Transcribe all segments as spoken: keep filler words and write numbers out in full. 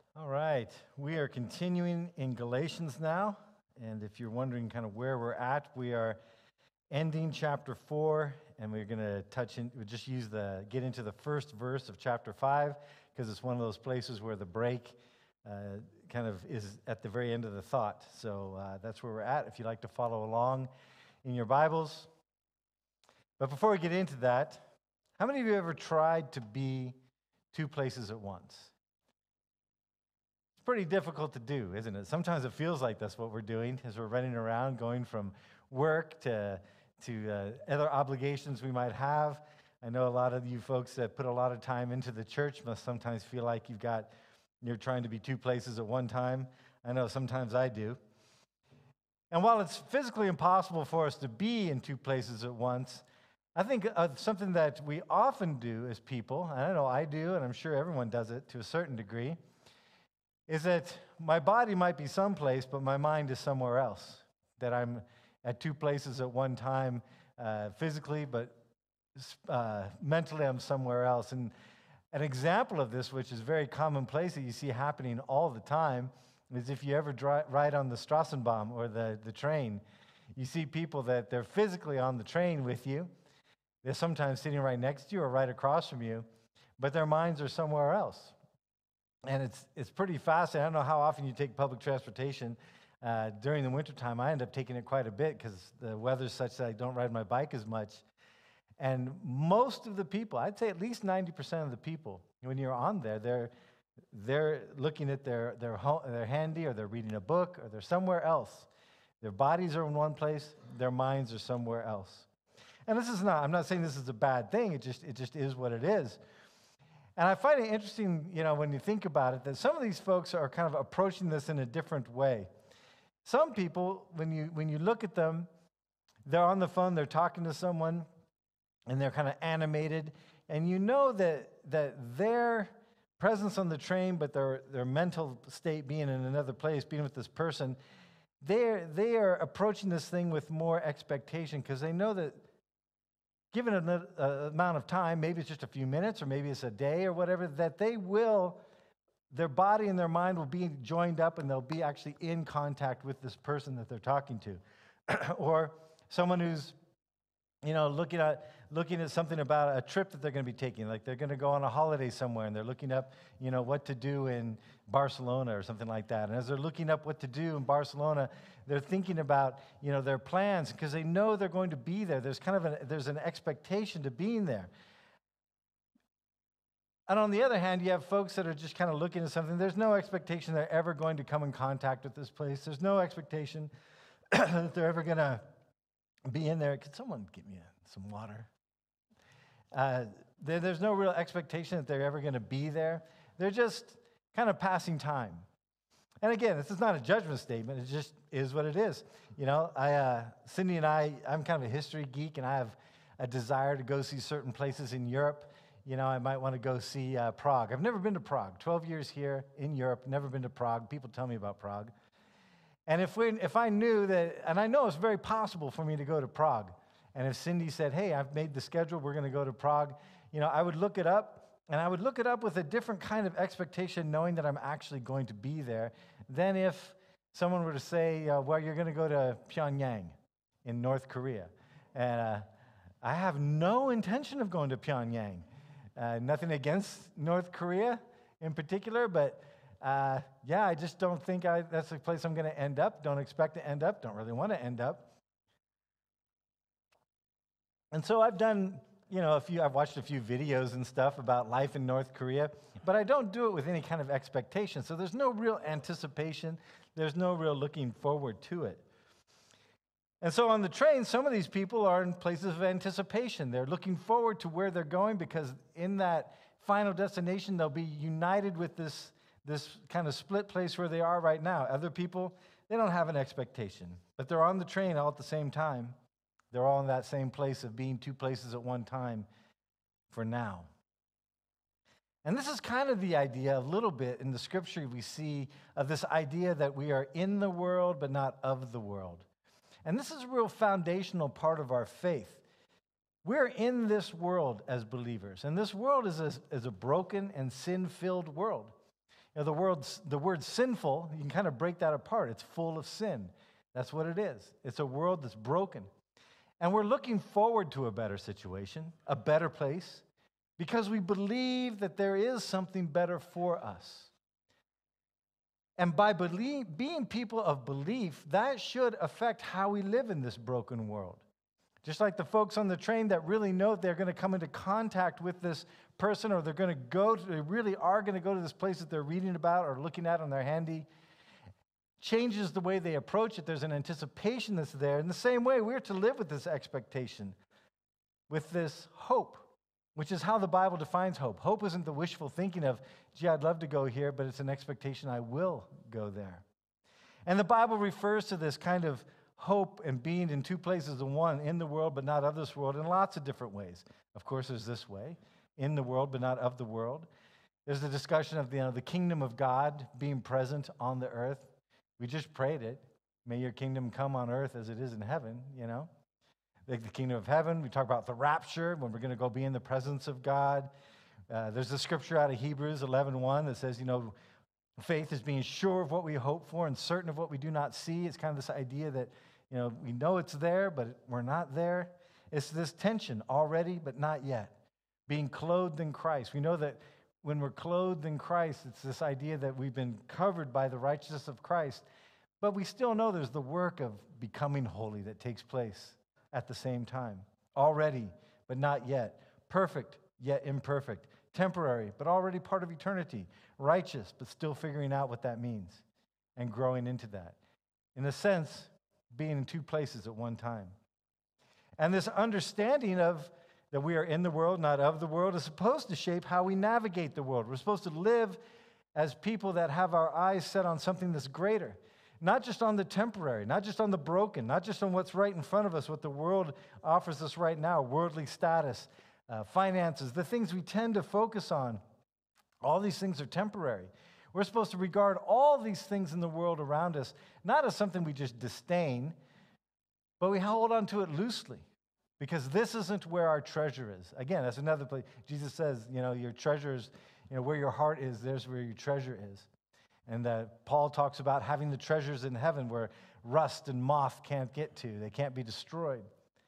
All right, we are continuing in Galatians now, and if you're wondering kind of where we're at, we are ending chapter four, and we're going to touch in, we just use the, get into the first verse of chapter five, because it's one of those places where the break uh, kind of is at the very end of the thought. So uh, that's where we're at, if you'd like to follow along in your Bibles. But before we get into that, how many of you ever tried to be two places at once? It's pretty difficult to do, isn't it? Sometimes it feels like that's what we're doing as we're running around, going from work to, to uh, other obligations we might have. I know a lot of you folks that put a lot of time into the church must sometimes feel like you've got, you're trying to be two places at one time. I know sometimes I do. And while it's physically impossible for us to be in two places at once, I think uh, something that we often do as people, and I know I do, and I'm sure everyone does it to a certain degree, is that my body might be someplace, but my mind is somewhere else. That I'm at two places at one time, uh, physically, but uh, mentally I'm somewhere else. And an example of this, which is very commonplace that you see happening all the time, is if you ever dri- ride on the Straßenbahn or the, the train, you see people that they're physically on the train with you. They're sometimes sitting right next to you or right across from you, but their minds are somewhere else. And it's it's pretty fascinating. I don't know how often you take public transportation. Uh, during the wintertime, I end up taking it quite a bit because the weather's such that I don't ride my bike as much. And most of the people, I'd say at least ninety percent of the people, when you're on there, they're they're looking at their their home, their handy, or they're reading a book, or they're somewhere else. Their bodies are in one place, their minds are somewhere else. And this is not, I'm not saying this is a bad thing, it just it just is what it is. And I find it interesting, you know, when you think about it, that some of these folks are kind of approaching this in a different way. Some people, when you when you look at them, they're on the phone, they're talking to someone, and they're kind of animated, and you know that that their presence on the train, but their their mental state being in another place, being with this person, they're they are approaching this thing with more expectation because they know that, given an uh, amount of time, maybe it's just a few minutes or maybe it's a day or whatever, that they will, their body and their mind will be joined up and they'll be actually in contact with this person that they're talking to. Or someone who's, you know, looking at looking at something about a trip that they're going to be taking, like they're going to go on a holiday somewhere and they're looking up, you know, what to do in Barcelona or something like that. And as they're looking up what to do in Barcelona, they're thinking about, you know, their plans because they know they're going to be there. There's kind of an, there's an expectation to being there. And on the other hand, you have folks that are just kind of looking at something. There's no expectation they're ever going to come in contact with this place. There's no expectation that they're ever going to be in there. Could someone get me a, some water? Uh, there, there's no real expectation that they're ever going to be there. They're just kind of passing time. And again, this is not a judgment statement. It just is what it is. You know, I, uh, Cindy and I, I'm kind of a history geek, and I have a desire to go see certain places in Europe. You know, I might want to go see uh, Prague. I've never been to Prague. twelve years here in Europe, never been to Prague. People tell me about Prague. And if we, if I knew that, and I know it's very possible for me to go to Prague, and if Cindy said, hey, I've made the schedule, we're going to go to Prague, you know, I would look it up, and I would look it up with a different kind of expectation, knowing that I'm actually going to be there, than if someone were to say, uh, well, you're going to go to Pyongyang in North Korea. And uh, I have no intention of going to Pyongyang. Uh, nothing against North Korea in particular, but uh, yeah, I just don't think I, that's the place I'm going to end up. Don't expect to end up. Don't really want to end up. And so I've done, you know, a few, I've watched a few videos and stuff about life in North Korea, but I don't do it with any kind of expectation. So there's no real anticipation. There's no real looking forward to it. And so on the train, some of these people are in places of anticipation. They're looking forward to where they're going because in that final destination, they'll be united with this, this kind of split place where they are right now. Other people, they don't have an expectation, but they're on the train all at the same time. They're all in that same place of being two places at one time for now. And this is kind of the idea, a little bit in the scripture we see of this idea that we are in the world but not of the world. And this is a real foundational part of our faith. We're in this world as believers, and this world is a, is a broken and sin-filled world. You know, the, world's, the word sinful, you can kind of break that apart. It's full of sin. That's what it is. It's a world that's broken. And we're looking forward to a better situation, a better place, because we believe that there is something better for us. And by believe, being people of belief, that should affect how we live in this broken world. Just like the folks on the train that really know they're going to come into contact with this person, or they're going to go to, they really are going to go to this place that they're reading about or looking at on their handy, changes the way they approach it. There's an anticipation that's there. In the same way, we're to live with this expectation, with this hope, which is how the Bible defines hope. Hope isn't the wishful thinking of, gee, I'd love to go here, but it's an expectation I will go there. And the Bible refers to this kind of hope and being in two places in one, in the world but not of this world, in lots of different ways. Of course, there's this way, in the world but not of the world. There's the discussion of the, you know, the kingdom of God being present on the earth. We just prayed it. May your kingdom come on earth as it is in heaven, you know. Like the kingdom of heaven. We talk about the rapture, when we're going to go be in the presence of God. Uh, there's a scripture out of Hebrews eleven one that says, you know, faith is being sure of what we hope for and certain of what we do not see. It's kind of this idea that, you know, we know it's there, but we're not there. It's this tension, already, but not yet. Being clothed in Christ. We know that when we're clothed in Christ, it's this idea that we've been covered by the righteousness of Christ, but we still know there's the work of becoming holy that takes place at the same time. Already, but not yet. Perfect, yet imperfect. Temporary, but already part of eternity. Righteous, but still figuring out what that means and growing into that. In a sense, being in two places at one time. And this understanding of that we are in the world, not of the world, is supposed to shape how we navigate the world. We're supposed to live as people that have our eyes set on something that's greater. Not just on the temporary, not just on the broken, not just on what's right in front of us, what the world offers us right now, worldly status, uh, finances, the things we tend to focus on. All these things are temporary. We're supposed to regard all these things in the world around us not as something we just disdain, but we hold on to it loosely, because this isn't where our treasure is. Again, that's another place. Jesus says, you know, your treasure is, you know, where your heart is, there's where your treasure is. And uh, Paul talks about having the treasures in heaven where rust and moth can't get to. They can't be destroyed.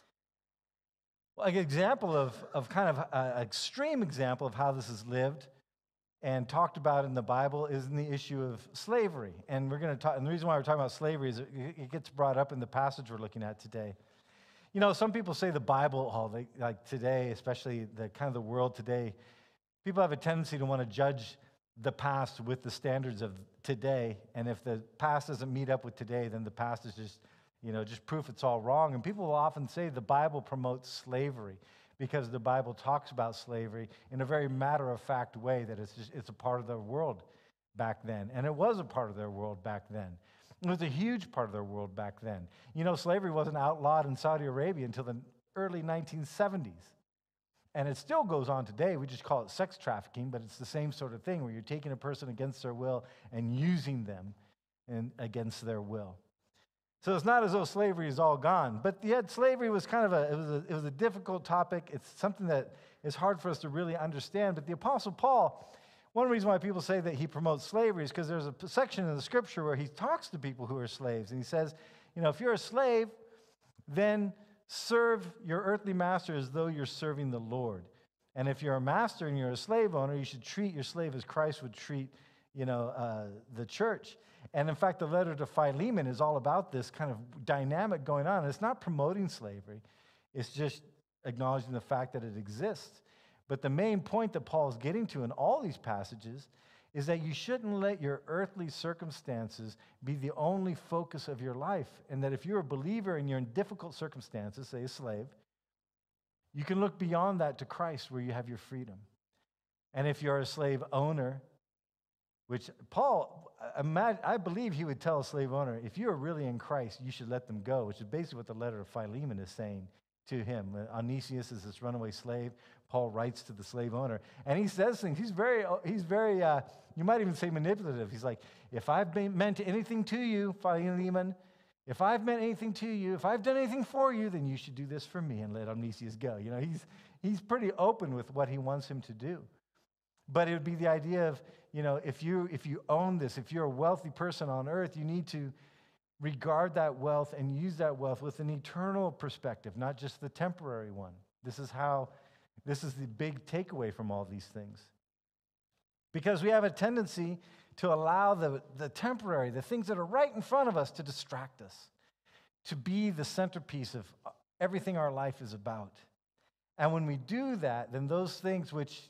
Well, an example of, of kind of an extreme example of how this is lived and talked about in the Bible is in the issue of slavery. And we're going to talk, and the reason why we're talking about slavery is it, it gets brought up in the passage we're looking at today. You know, some people say the Bible, oh, they, like today, especially the kind of the world today, people have a tendency to want to judge the past with the standards of today, and if the past doesn't meet up with today, then the past is just, you know, just proof it's all wrong. And people will often say the Bible promotes slavery because the Bible talks about slavery in a very matter-of-fact way, that it's just, it's a part of their world back then, and it was a part of their world back then. It was a huge part of their world back then. You know, slavery wasn't outlawed in Saudi Arabia until the early nineteen seventies. And it still goes on today. We just call it sex trafficking, but it's the same sort of thing where you're taking a person against their will and using them in, against their will. So it's not as though slavery is all gone, but yet slavery was kind of a it was a, it was a difficult topic. It's something that is hard for us to really understand. But the Apostle Paul, one reason why people say that he promotes slavery is because there's a section in the Scripture where he talks to people who are slaves, and he says, you know, if you're a slave, then serve your earthly master as though you're serving the Lord. And if you're a master and you're a slave owner, you should treat your slave as Christ would treat, you know, uh, the church. And in fact, the letter to Philemon is all about this kind of dynamic going on. It's not promoting slavery. It's just acknowledging the fact that it exists. But the main point that Paul is getting to in all these passages is that you shouldn't let your earthly circumstances be the only focus of your life. And that if you're a believer and you're in difficult circumstances, say a slave, you can look beyond that to Christ where you have your freedom. And if you're a slave owner, which Paul, I believe he would tell a slave owner, if you're really in Christ, you should let them go, which is basically what the letter of Philemon is saying to him. Onesimus is this runaway slave. Paul writes to the slave owner, and he says things. He's very, he's very, uh, you might even say manipulative. He's like, if I've been, meant anything to you, Philemon, if I've meant anything to you, if I've done anything for you, then you should do this for me and let Onesimus go. You know, he's, he's pretty open with what he wants him to do. But it would be the idea of, you know, if you if you own this, if you're a wealthy person on earth, you need to regard that wealth and use that wealth with an eternal perspective, not just the temporary one. This is how, this is the big takeaway from all these things. Because we have a tendency to allow the, the temporary, the things that are right in front of us, to distract us, to be the centerpiece of everything our life is about. And when we do that, then those things which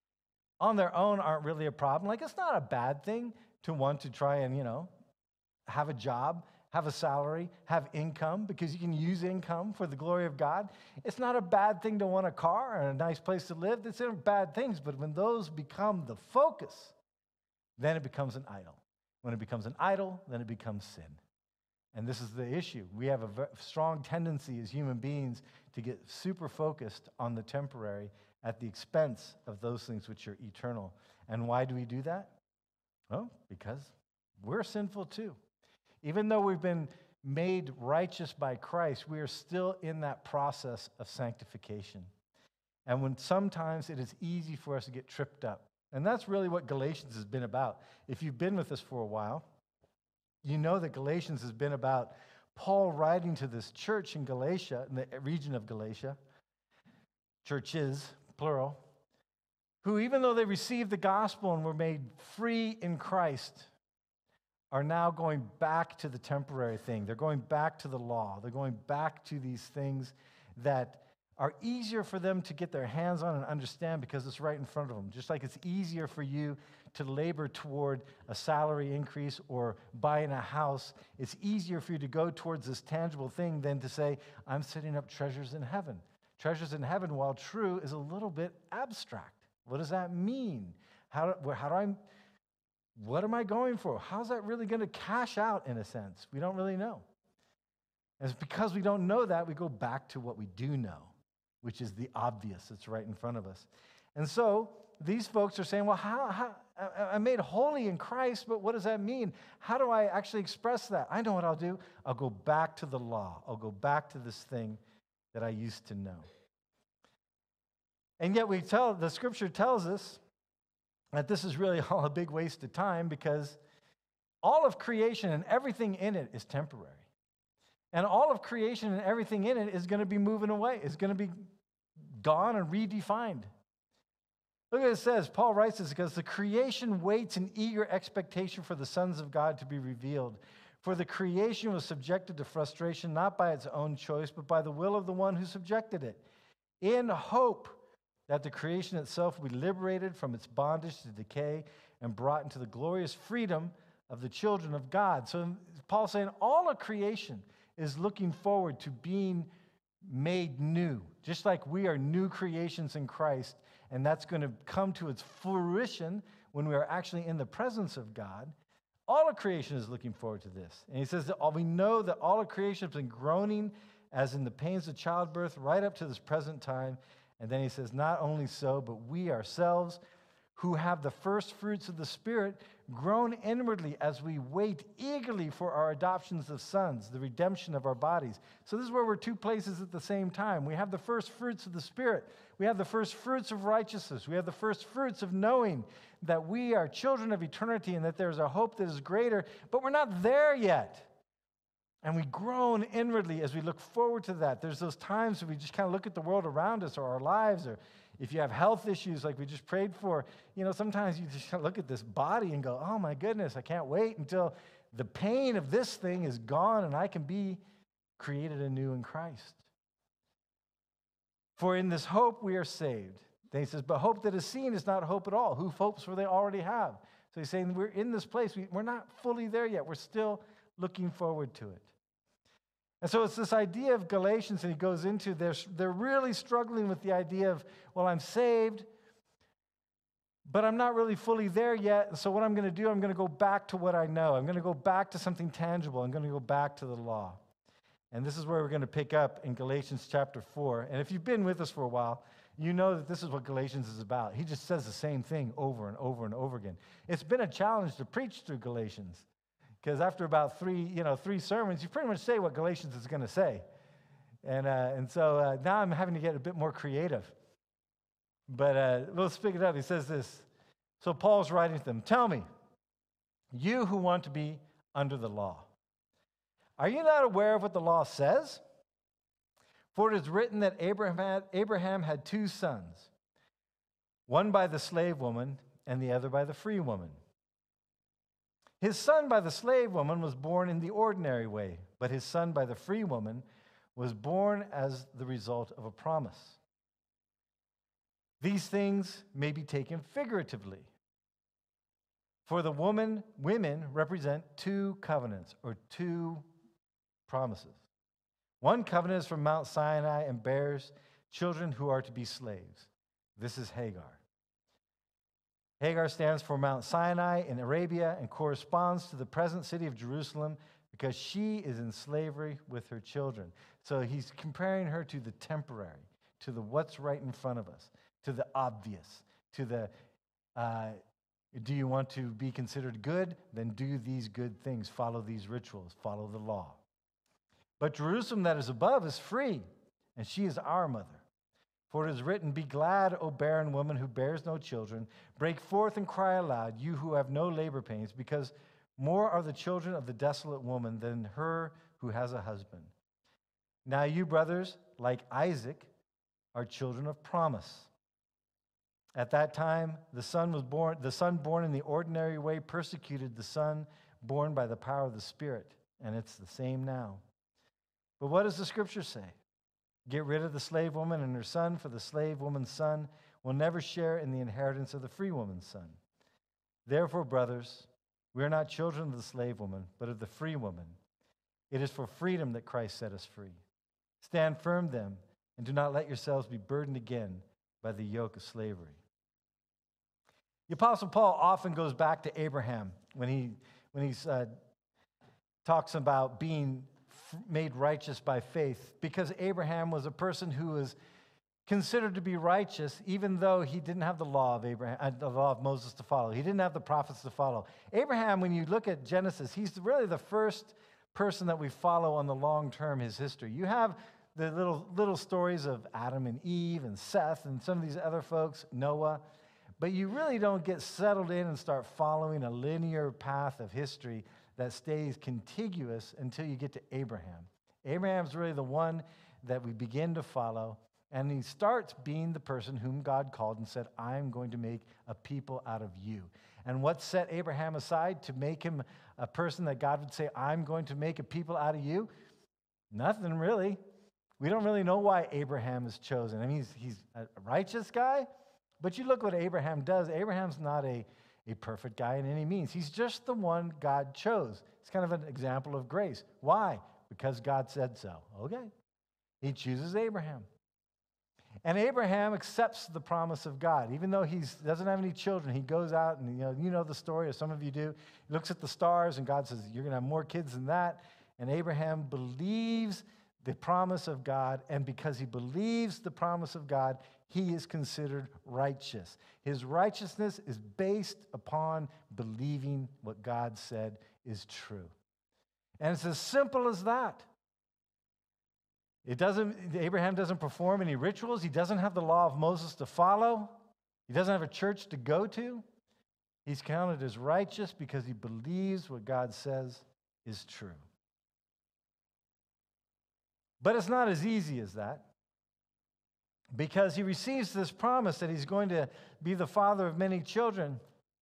on their own aren't really a problem, like it's not a bad thing to want to try and, you know, have a job, have a salary, have income, because you can use income for the glory of God. It's not a bad thing to want a car and a nice place to live. These aren't bad things, but when those become the focus, then it becomes an idol. When it becomes an idol, then it becomes sin. And this is the issue. We have a very strong tendency as human beings to get super focused on the temporary at the expense of those things which are eternal. And why do we do that? Well, because we're sinful too. Even though we've been made righteous by Christ, we are still in that process of sanctification. And when sometimes it is easy for us to get tripped up. And that's really what Galatians has been about. If you've been with us for a while, you know that Galatians has been about Paul writing to this church in Galatia, in the region of Galatia, churches, plural, who even though they received the gospel and were made free in Christ, are now going back to the temporary thing. They're going back to the law. They're going back to these things that are easier for them to get their hands on and understand because it's right in front of them. Just like it's easier for you to labor toward a salary increase or buying a house, it's easier for you to go towards this tangible thing than to say, I'm setting up treasures in heaven. Treasures in heaven, while true, is a little bit abstract. What does that mean? How do, how do I... What am I going for? How's that really going to cash out in a sense? We don't really know. And it's because we don't know that, we go back to what we do know, which is the obvious that's right in front of us. And so these folks are saying, well, how, how I'm made holy in Christ, but what does that mean? How do I actually express that? I know what I'll do. I'll go back to the law. I'll go back to this thing that I used to know. And yet we tell, the scripture tells us that this is really all a big waste of time because all of creation and everything in it is temporary. And all of creation and everything in it is going to be moving away. It's going to be gone and redefined. Look at what it says. Paul writes this because the creation waits in eager expectation for the sons of God to be revealed. For the creation was subjected to frustration not by its own choice, but by the will of the one who subjected it, in hope that the creation itself will be liberated from its bondage to decay and brought into the glorious freedom of the children of God. So Paul's saying all of creation is looking forward to being made new, just like we are new creations in Christ, and that's going to come to its fruition when we are actually in the presence of God. All of creation is looking forward to this. And he says that all, we know that all of creation has been groaning as in the pains of childbirth right up to this present time. And then he says, not only so, but we ourselves who have the first fruits of the Spirit groan inwardly as we wait eagerly for our adoptions of sons, the redemption of our bodies. So this is where we're two places at the same time. We have the first fruits of the Spirit. We have the first fruits of righteousness. We have the first fruits of knowing that we are children of eternity and that there's a hope that is greater, but we're not there yet. And we groan inwardly as we look forward to that. There's those times when we just kind of look at the world around us or our lives, or if you have health issues like we just prayed for, you know, sometimes you just look at this body and go, oh my goodness, I can't wait until the pain of this thing is gone and I can be created anew in Christ. For in this hope we are saved. Then he says, but hope that is seen is not hope at all. Who hopes for they already have? So he's saying we're in this place. We, we're not fully there yet. We're still looking forward to it. And so it's this idea of Galatians, and he goes into, they're, they're really struggling with the idea of, well, I'm saved, but I'm not really fully there yet. And so what I'm going to do, I'm going to go back to what I know. I'm going to go back to something tangible. I'm going to go back to the law. And this is where we're going to pick up in Galatians chapter four. And if you've been with us for a while, you know that this is what Galatians is about. He just says the same thing over and over and over again. It's been a challenge to preach through Galatians. Because after about three, you know, three sermons, you pretty much say what Galatians is going to say. And, uh, and so uh, now I'm having to get a bit more creative. But uh, let's pick it up. He says this, So Paul's writing to them, tell me, you who want to be under the law, are you not aware of what the law says? For it is written that Abraham had, Abraham had two sons, one by the slave woman and the other by the free woman. His son by the slave woman was born in the ordinary way, but his son by the free woman was born as the result of a promise. These things may be taken figuratively. For the woman, women represent two covenants or two promises. One covenant is from Mount Sinai and bears children who are to be slaves. This is Hagar. Hagar stands for Mount Sinai in Arabia and corresponds to the present city of Jerusalem because she is in slavery with her children. So he's comparing her to the temporary, to the what's right in front of us, to the obvious, to the, uh, do you want to be considered good? Then do these good things, follow these rituals, follow the law. But Jerusalem that is above is free, and she is our mother. For it is written, be glad, O barren woman who bears no children. Break forth and cry aloud, you who have no labor pains, because more are the children of the desolate woman than her who has a husband. Now you, brothers, like Isaac, are children of promise. At that time, the son was born, the son born in the ordinary way persecuted the son born by the power of the Spirit, and it's the same now. But what does the scripture say? Get rid of the slave woman and her son, for the slave woman's son will never share in the inheritance of the free woman's son. Therefore, brothers, we are not children of the slave woman, but of the free woman. It is for freedom that Christ set us free. Stand firm then, and do not let yourselves be burdened again by the yoke of slavery. The Apostle Paul often goes back to Abraham when he when he uh, talks about being made righteous by faith, because Abraham was a person who was considered to be righteous, even though he didn't have the law of Abraham, uh, the law of Moses to follow. He didn't have the prophets to follow. Abraham, when you look at Genesis, he's really the first person that we follow on the long term, his history. You have the little little stories of Adam and Eve and Seth and some of these other folks, Noah, but you really don't get settled in and start following a linear path of history that stays contiguous until you get to Abraham. Abraham's really the one that we begin to follow, and he starts being the person whom God called and said, I'm going to make a people out of you. And what set Abraham aside to make him a person that God would say, I'm going to make a people out of you? Nothing really. We don't really know why Abraham is chosen. I mean, he's, he's a righteous guy, but you look what Abraham does. Abraham's not a a perfect guy in any means. He's just the one God chose. It's kind of an example of grace. Why? Because God said so. Okay. He chooses Abraham. And Abraham accepts the promise of God. Even though he doesn't have any children, he goes out and, you know, you know the story, or some of you do. He looks at the stars and God says, you're going to have more kids than that. And Abraham believes the promise of God, and because he believes the promise of God, he is considered righteous. His righteousness is based upon believing what God said is true. And it's as simple as that. It doesn't, Abraham doesn't perform any rituals. He doesn't have the law of Moses to follow. He doesn't have a church to go to. He's counted as righteous because he believes what God says is true. But it's not as easy as that, because he receives this promise that he's going to be the father of many children.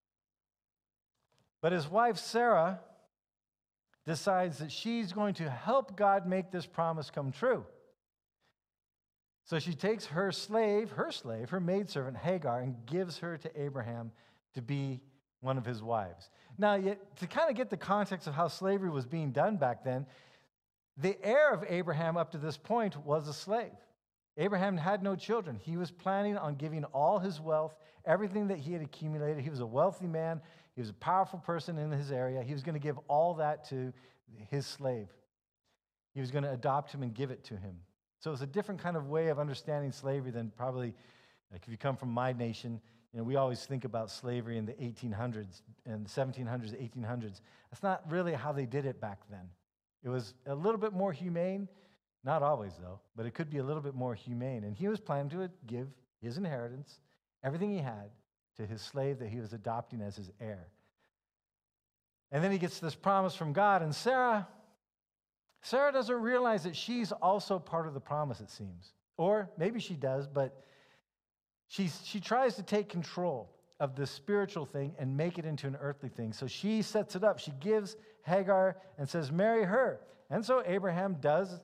But his wife, Sarah, decides that she's going to help God make this promise come true. So she takes her slave, her slave, her maidservant, Hagar, and gives her to Abraham to be one of his wives. Now, yet, to kind of get the context of how slavery was being done back then, the heir of Abraham up to this point was a slave. Abraham had no children. He was planning on giving all his wealth, everything that he had accumulated. He was a wealthy man. He was a powerful person in his area. He was going to give all that to his slave. He was going to adopt him and give it to him. So it's a different kind of way of understanding slavery than probably, like if you come from my nation, you know, we always think about slavery in the eighteen hundreds and the seventeen hundreds, eighteen hundreds. That's not really how they did it back then. It was a little bit more humane, not always though, but it could be a little bit more humane. And he was planning to give his inheritance, everything he had, to his slave that he was adopting as his heir. And then he gets this promise from God, and Sarah, Sarah doesn't realize that she's also part of the promise, it seems. Or maybe she does, but she's, she tries to take control of the spiritual thing and make it into an earthly thing. So she sets it up. She gives Hagar and says, marry her. And so Abraham does.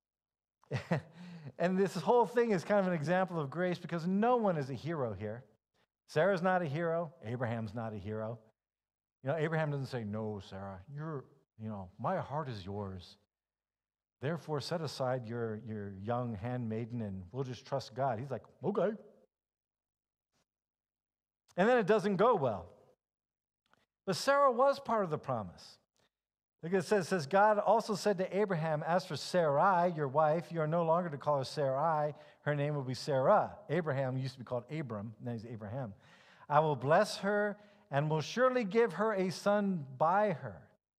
And this whole thing is kind of an example of grace because no one is a hero here. Sarah's not a hero. Abraham's not a hero. You know, Abraham doesn't say, no, Sarah, you're, you know, my heart is yours. Therefore, set aside your, your young handmaiden and we'll just trust God. He's like, okay. And then it doesn't go well. But Sarah was part of the promise. Look, it says, it says, God also said to Abraham, as for Sarai, your wife, you are no longer to call her Sarai. Her name will be Sarah. Abraham used to be called Abram. Now he's Abraham. I will bless her and will surely give her a son by her.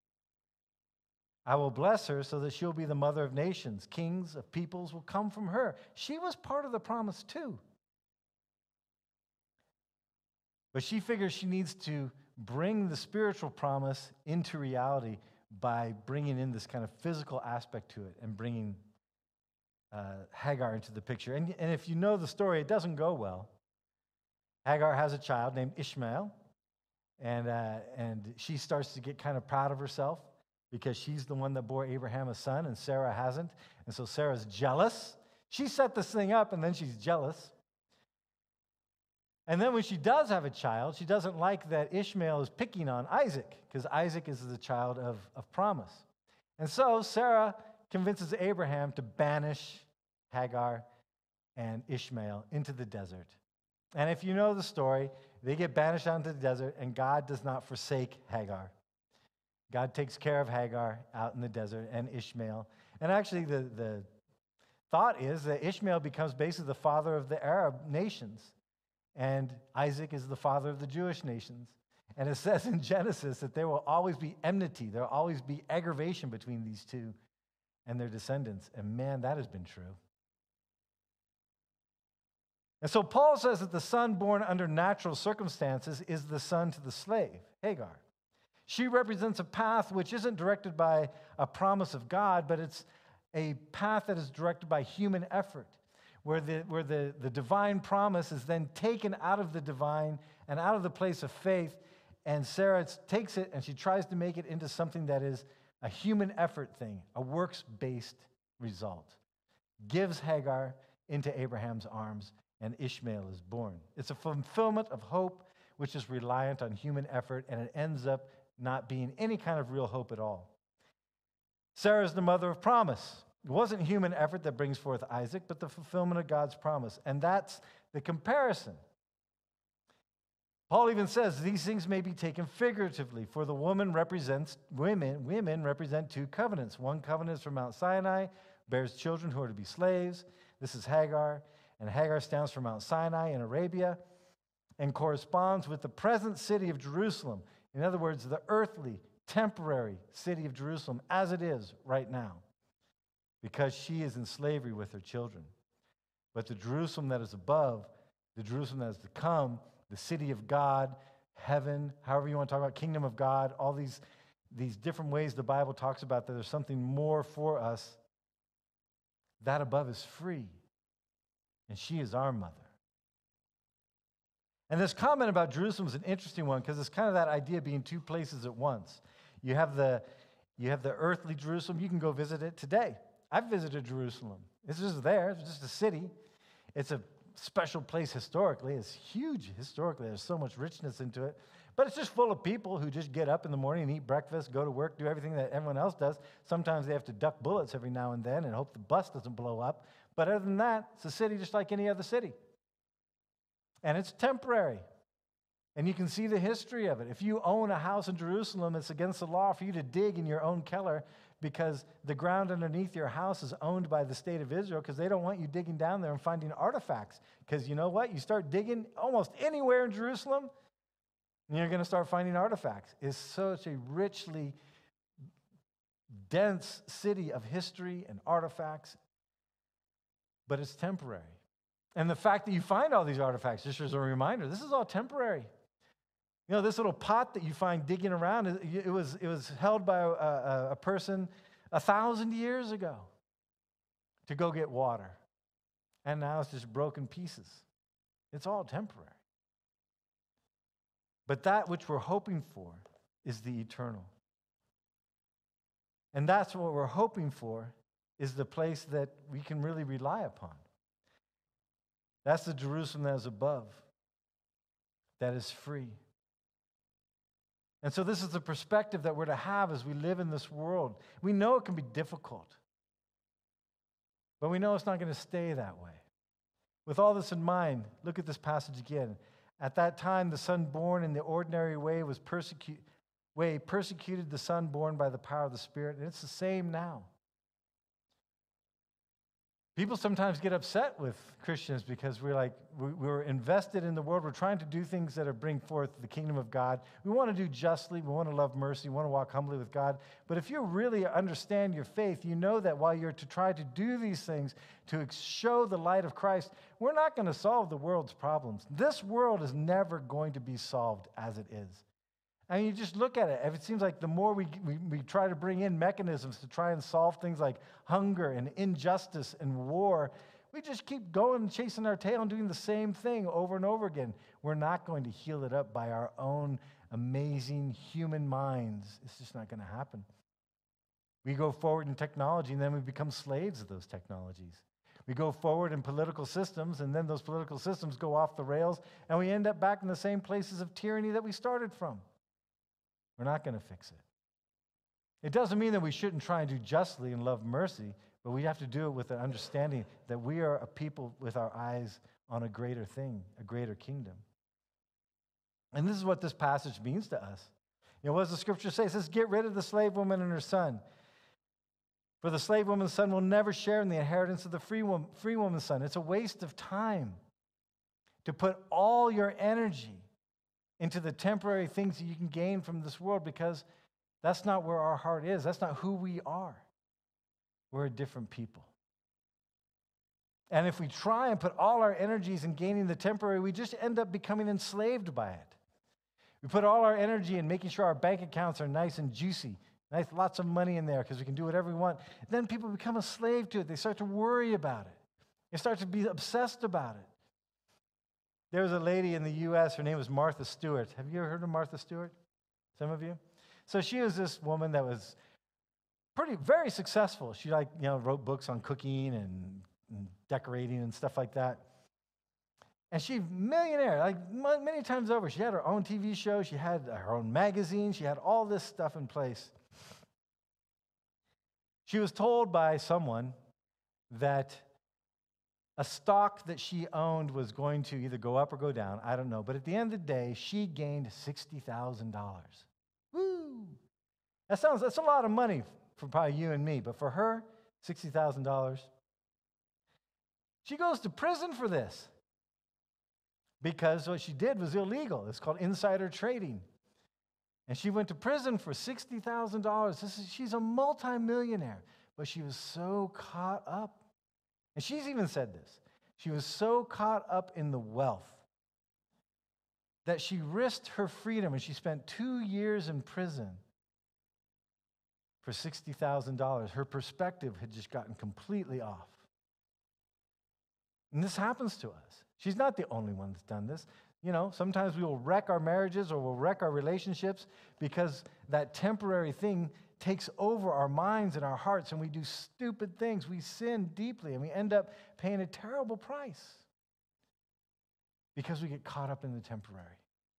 I will bless her so that she'll be the mother of nations. Kings of peoples will come from her. She was part of the promise too. But she figures she needs to bring the spiritual promise into reality by bringing in this kind of physical aspect to it and bringing uh, Hagar into the picture. And, and if you know the story, it doesn't go well. Hagar has a child named Ishmael, and, uh, and she starts to get kind of proud of herself because she's the one that bore Abraham a son, and Sarah hasn't. And so Sarah's jealous. She set this thing up, and then she's jealous. And then when she does have a child, she doesn't like that Ishmael is picking on Isaac, because Isaac is the child of, of promise. And so Sarah convinces Abraham to banish Hagar and Ishmael into the desert. And if you know the story, they get banished out into the desert, and God does not forsake Hagar. God takes care of Hagar out in the desert and Ishmael. And actually, the, the thought is that Ishmael becomes basically the father of the Arab nations. And Isaac is the father of the Jewish nations. And it says in Genesis that there will always be enmity. There will always be aggravation between these two and their descendants. And man, that has been true. And so Paul says that the son born under natural circumstances is the son to the slave, Hagar. She represents a path which isn't directed by a promise of God, but it's a path that is directed by human effort, where the, where the, the divine promise is then taken out of the divine and out of the place of faith, and Sarah takes it and she tries to make it into something that is a human effort thing, a works-based result. Gives Hagar into Abraham's arms, and Ishmael is born. It's a fulfillment of hope which is reliant on human effort, and it ends up not being any kind of real hope at all. Sarah is the mother of promise. It wasn't human effort that brings forth Isaac, but the fulfillment of God's promise. And that's the comparison. Paul even says these things may be taken figuratively, for the woman represents women. Women represent two covenants. One covenant is from Mount Sinai, bears children who are to be slaves. This is Hagar. And Hagar stands for Mount Sinai in Arabia and corresponds with the present city of Jerusalem. In other words, the earthly, temporary city of Jerusalem as it is right now, because she is in slavery with her children. But the Jerusalem that is above, the Jerusalem that is to come, the city of God, heaven, however you want to talk about, kingdom of God, all these, these different ways the Bible talks about that there's something more for us, that above is free. And she is our mother. And this comment about Jerusalem is an interesting one because it's kind of that idea of being two places at once. You have the, you have the earthly Jerusalem. You can go visit it today. I've visited Jerusalem. It's just there. It's just a city. It's a special place historically. It's huge historically. There's so much richness into it. But it's just full of people who just get up in the morning and eat breakfast, go to work, do everything that everyone else does. Sometimes they have to duck bullets every now and then and hope the bus doesn't blow up. But other than that, it's a city just like any other city. And it's temporary. And you can see the history of it. If you own a house in Jerusalem, it's against the law for you to dig in your own cellar because the ground underneath your house is owned by the state of Israel because they don't want you digging down there and finding artifacts. Because you know what? You start digging almost anywhere in Jerusalem, and you're going to start finding artifacts. It's such a richly dense city of history and artifacts, but it's temporary. And the fact that you find all these artifacts, just as a reminder, this is all temporary. You know, this little pot that you find digging around, it, it was, it was held by a, a, a person a thousand years ago to go get water. And now it's just broken pieces. It's all temporary. But that which we're hoping for is the eternal. And that's what we're hoping for, is the place that we can really rely upon. That's the Jerusalem that is above, that is free. And so this is the perspective that we're to have as we live in this world. We know it can be difficult, but we know it's not going to stay that way. With all this in mind, look at this passage again. At that time, the son born in the ordinary way was persecuted, way persecuted the son born by the power of the Spirit, and it's the same now. People sometimes get upset with Christians because we're like, we're invested in the world. We're trying to do things that are bring forth the kingdom of God. We want to do justly. We want to love mercy. We want to walk humbly with God. But if you really understand your faith, you know that while you're to try to do these things to show the light of Christ, we're not going to solve the world's problems. This world is never going to be solved as it is. I mean, you just look at it. It seems like the more we, we, we try to bring in mechanisms to try and solve things like hunger and injustice and war, we just keep going and chasing our tail and doing the same thing over and over again. We're not going to heal it up by our own amazing human minds. It's just not going to happen. We go forward in technology, and then we become slaves of those technologies. We go forward in political systems, and then those political systems go off the rails, and we end up back in the same places of tyranny that we started from. We're not going to fix it. It doesn't mean that we shouldn't try and do justly and love mercy, but we have to do it with the understanding that we are a people with our eyes on a greater thing, a greater kingdom. And this is what this passage means to us. You know, what does the scripture say? It says, get rid of the slave woman and her son. For the slave woman's son will never share in the inheritance of the free, woman, free woman's son. It's a waste of time to put all your energy into the temporary things that you can gain from this world, because that's not where our heart is. That's not who we are. We're a different people. And if we try and put all our energies in gaining the temporary, we just end up becoming enslaved by it. We put all our energy in making sure our bank accounts are nice and juicy, nice, lots of money in there because we can do whatever we want. Then people become a slave to it. They start to worry about it. They start to be obsessed about it. There was a lady in the U S, her name was Martha Stewart. Have you ever heard of Martha Stewart? Some of you? So she was this woman that was pretty, very successful. She like, you know, wrote books on cooking and, and decorating and stuff like that. And she millionaire, like many times over. She had her own T V show. She had her own magazine. She had all this stuff in place. She was told by someone that a stock that she owned was going to either go up or go down. I don't know. But at the end of the day, she gained sixty thousand dollars. Woo! That sounds, that's a lot of money for probably you and me. But for her, sixty thousand dollars. She goes to prison for this because what she did was illegal. It's called insider trading. And she went to prison for sixty thousand dollars. This is, she's a multimillionaire. But she was so caught up. And she's even said this. She was so caught up in the wealth that she risked her freedom, and she spent two years in prison for sixty thousand dollars. Her perspective had just gotten completely off. And this happens to us. She's not the only one that's done this. You know, sometimes we will wreck our marriages or we'll wreck our relationships because that temporary thing takes over our minds and our hearts, and we do stupid things. We sin deeply, and we end up paying a terrible price because we get caught up in the temporary.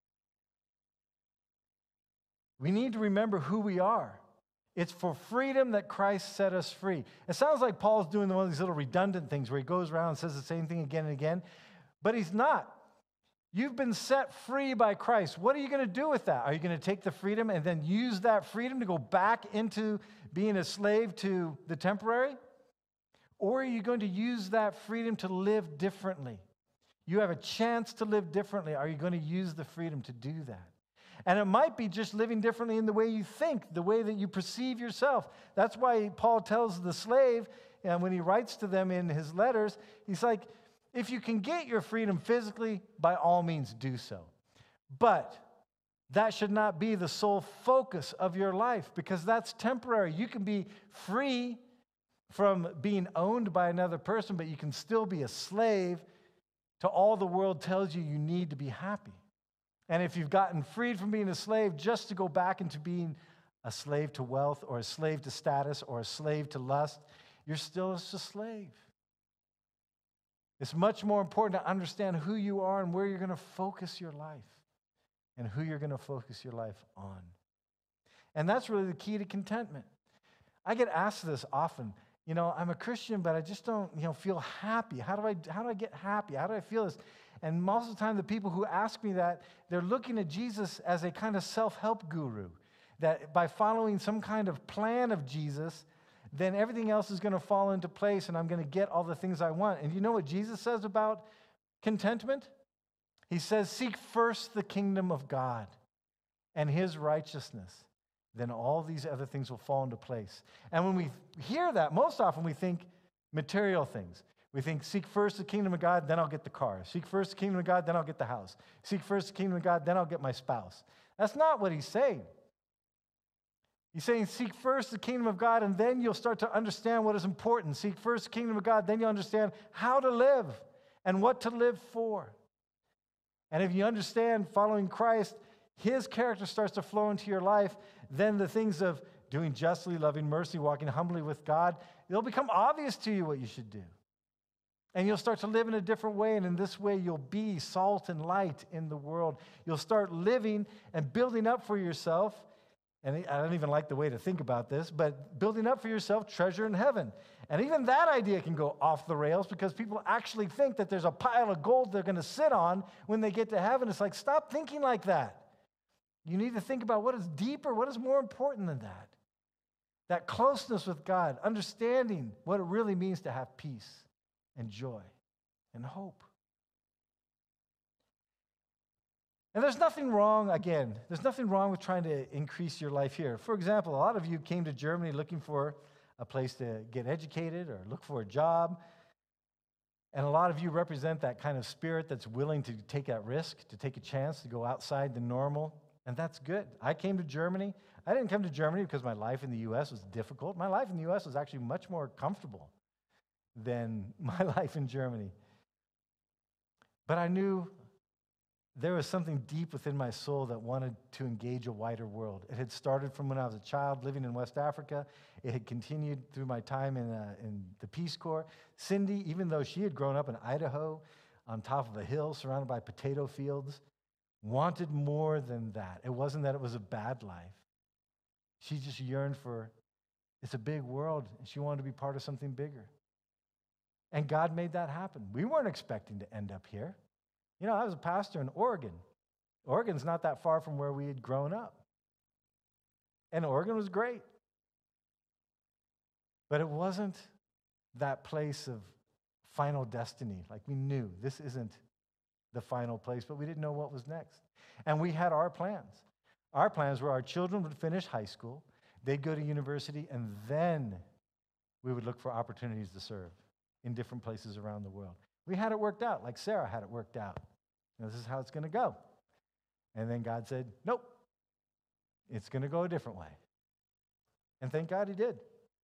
We need to remember who we are. It's for freedom that Christ set us free. It sounds like Paul's doing one of these little redundant things where he goes around and says the same thing again and again, but he's not. You've been set free by Christ. What are you going to do with that? Are you going to take the freedom and then use that freedom to go back into being a slave to the temporary? Or are you going to use that freedom to live differently? You have a chance to live differently. Are you going to use the freedom to do that? And it might be just living differently in the way you think, the way that you perceive yourself. That's why Paul tells the slave, and when he writes to them in his letters, he's like, if you can get your freedom physically, by all means do so. But that should not be the sole focus of your life, because that's temporary. You can be free from being owned by another person, but you can still be a slave to all the world tells you you need to be happy. And if you've gotten freed from being a slave just to go back into being a slave to wealth or a slave to status or a slave to lust, you're still just a slave. It's much more important to understand who you are and where you're going to focus your life and who you're going to focus your life on. And that's really the key to contentment. I get asked this often. You know, I'm a Christian, but I just don't, you know, feel happy. How do I, how do I get happy? How do I feel this? And most of the time, the people who ask me that, they're looking at Jesus as a kind of self-help guru, that by following some kind of plan of Jesus, then everything else is going to fall into place and I'm going to get all the things I want. And you know what Jesus says about contentment? He says, seek first the kingdom of God and his righteousness. Then all these other things will fall into place. And when we hear that, most often we think material things. We think, seek first the kingdom of God, then I'll get the car. Seek first the kingdom of God, then I'll get the house. Seek first the kingdom of God, then I'll get my spouse. That's not what he's saying. He's saying, seek first the kingdom of God, and then you'll start to understand what is important. Seek first the kingdom of God, then you'll understand how to live and what to live for. And if you understand following Christ, his character starts to flow into your life, then the things of doing justly, loving mercy, walking humbly with God, it'll become obvious to you what you should do. And you'll start to live in a different way, and in this way you'll be salt and light in the world. You'll start living and building up for yourself, and I don't even like the way to think about this, but building up for yourself treasure in heaven. And even that idea can go off the rails because people actually think that there's a pile of gold they're going to sit on when they get to heaven. It's like, stop thinking like that. You need to think about what is deeper, what is more important than that. That closeness with God, understanding what it really means to have peace and joy and hope. And there's nothing wrong, again, there's nothing wrong with trying to increase your life here. For example, a lot of you came to Germany looking for a place to get educated or look for a job. And a lot of you represent that kind of spirit that's willing to take that risk, to take a chance, to go outside the normal. And that's good. I came to Germany. I didn't come to Germany because my life in the U S was difficult. My life in the U S was actually much more comfortable than my life in Germany. But I knew there was something deep within my soul that wanted to engage a wider world. It had started from when I was a child living in West Africa. It had continued through my time in, uh, in the Peace Corps. Cindy, even though she had grown up in Idaho on top of a hill surrounded by potato fields, wanted more than that. It wasn't that it was a bad life. She just yearned for, it's a big world, and she wanted to be part of something bigger. And God made that happen. We weren't expecting to end up here. You know, I was a pastor in Oregon. Oregon's not that far from where we had grown up. And Oregon was great. But it wasn't that place of final destiny. Like we knew this isn't the final place, but we didn't know what was next. And we had our plans. Our plans were our children would finish high school, they'd go to university, and then we would look for opportunities to serve in different places around the world. We had it worked out, like Sarah had it worked out. This is how it's going to go. And then God said, nope, it's going to go a different way. And thank God he did.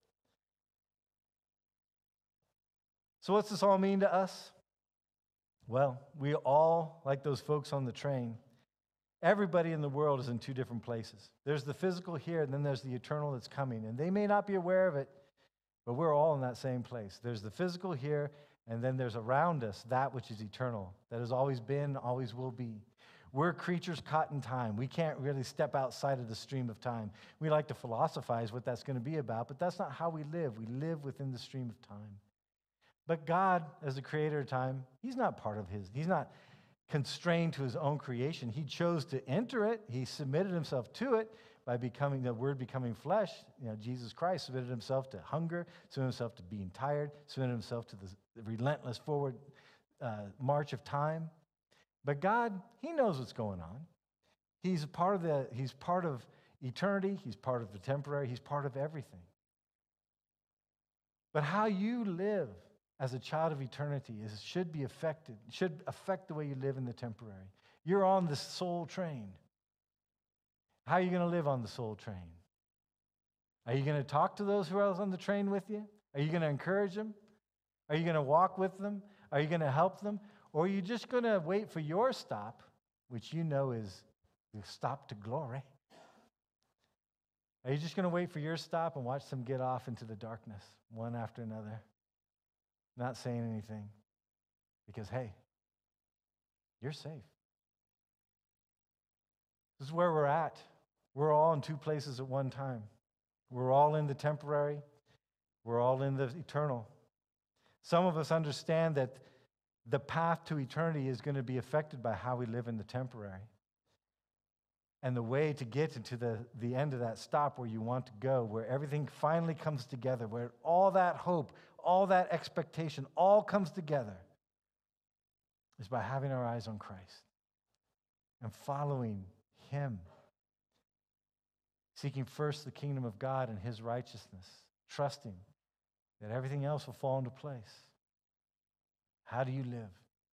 So what's this all mean to us? Well, we all, like those folks on the train, everybody in the world is in two different places. There's the physical here, and then there's the eternal that's coming. And they may not be aware of it, but we're all in that same place. There's the physical here, and then there's around us that which is eternal, that has always been, always will be. We're creatures caught in time. We can't really step outside of the stream of time. We like to philosophize what that's going to be about, but that's not how we live. We live within the stream of time. But God, as the creator of time, he's not part of his, he's not constrained to his own creation. He chose to enter it. He submitted himself to it by becoming, the word becoming flesh. You know, Jesus Christ submitted himself to hunger, submitted himself to being tired, submitted himself to the, the relentless forward uh, march of time. But God, he knows what's going on. He's a part of the, he's part of eternity. He's part of the temporary. He's part of everything. But how you live as a child of eternity is should be affected, should affect the way you live in the temporary. You're on the soul train. How are you going to live on the soul train? Are you going to talk to those who are on the train with you? Are you going to encourage them? Are you going to walk with them? Are you going to help them? Or are you just going to wait for your stop, which you know is the stop to glory? Are you just going to wait for your stop and watch them get off into the darkness, one after another, not saying anything? Because, hey, you're safe. This is where we're at. We're all in two places at one time. We're all in the temporary. We're all in the eternal. Some of us understand that the path to eternity is going to be affected by how we live in the temporary. And the way to get into the, the end of that stop where you want to go, where everything finally comes together, where all that hope, all that expectation, all comes together, is by having our eyes on Christ and following Him. Seeking first the kingdom of God and His righteousness, trusting that everything else will fall into place. How do you live?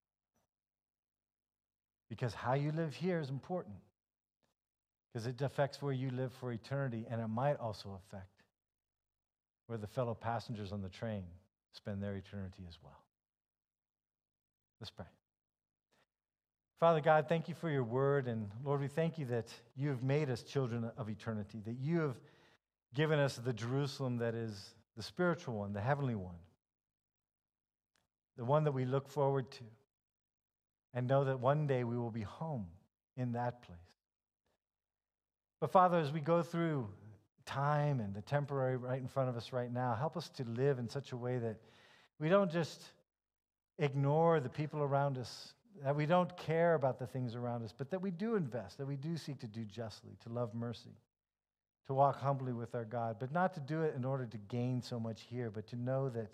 Because how you live here is important. Because it affects where you live for eternity, and it might also affect where the fellow passengers on the train spend their eternity as well. Let's pray. Father God, thank you for your word, and Lord, we thank you that you have made us children of eternity, that you have given us the Jerusalem that is the spiritual one, the heavenly one, the one that we look forward to, and know that one day we will be home in that place. But Father, as we go through time and the temporary right in front of us right now, help us to live in such a way that we don't just ignore the people around us, that we don't care about the things around us, but that we do invest, that we do seek to do justly, to love mercy, to walk humbly with our God, but not to do it in order to gain so much here, but to know that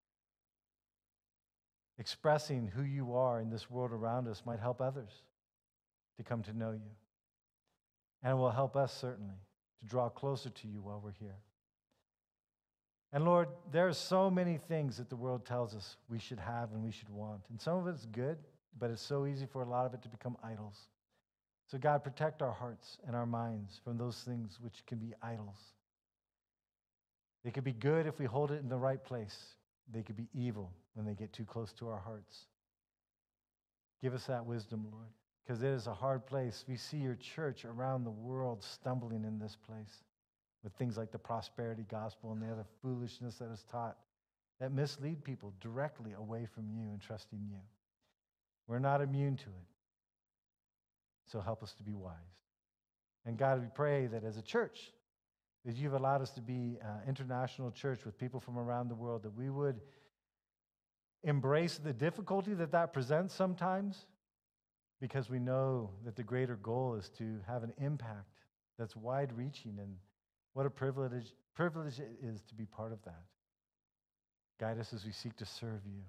expressing who you are in this world around us might help others to come to know you. And it will help us, certainly, to draw closer to you while we're here. And Lord, there are so many things that the world tells us we should have and we should want. And some of it's good, but it's so easy for a lot of it to become idols. So God, protect our hearts and our minds from those things which can be idols. They could be good if we hold it in the right place. They could be evil when they get too close to our hearts. Give us that wisdom, Lord, because it is a hard place. We see your church around the world stumbling in this place with things like the prosperity gospel and the other foolishness that is taught that mislead people directly away from you and trusting you. We're not immune to it. So help us to be wise. And God, we pray that as a church, that you've allowed us to be an international church with people from around the world, that we would embrace the difficulty that that presents sometimes, because we know that the greater goal is to have an impact that's wide-reaching, and what a privilege, privilege it is to be part of that. Guide us as we seek to serve you,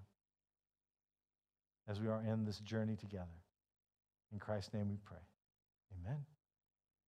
as we are in this journey together. In Christ's name we pray. Amen.